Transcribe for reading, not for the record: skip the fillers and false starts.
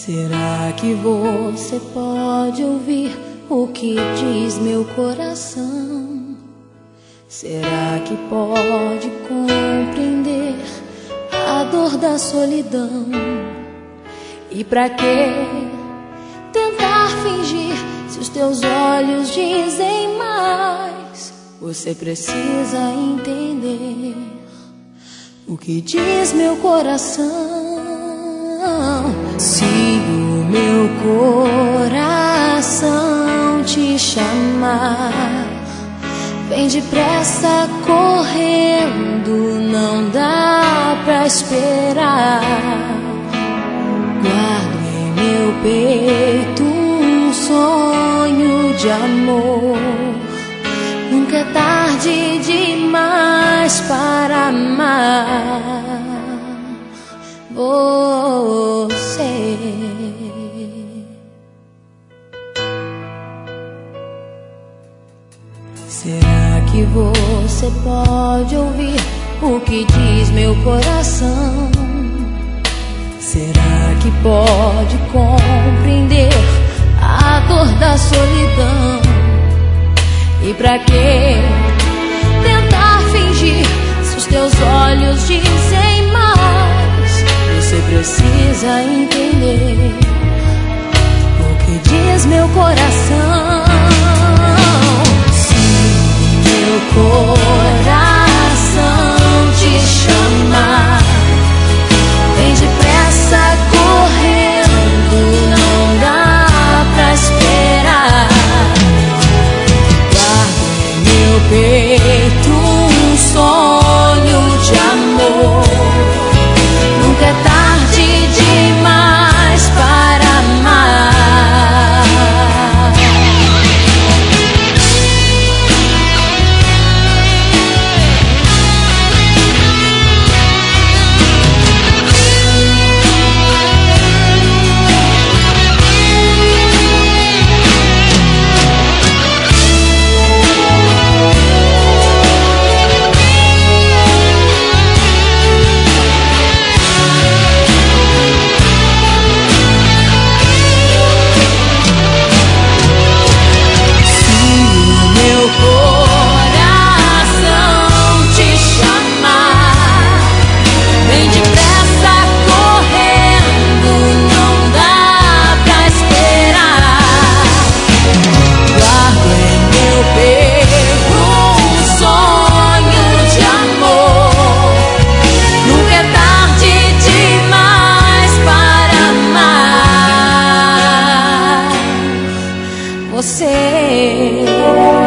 Será que você pode ouvir o que diz meu coração? Será que pode compreender a dor da solidão? E pra que tentar fingir se os teus olhos dizem mais? Você precisa entender o que diz meu coração. Se o meu coração te chamar, vem depressa correndo, não dá pra esperar. Guardo em meu peito um sonho de amor. Nunca é tarde demais para amar você. Será que você pode ouvir o que diz meu coração? Será que pode compreender a dor da solidão? E pra que tentar fingir se os teus olhos dizem mais? Você precisa entender o que diz meu coração. Se meu coração te chamar, vem depressa correndo, não dá pra esperar. Guardo em meu peito um sonho de amor. Nunca é tarde demais para amar. Você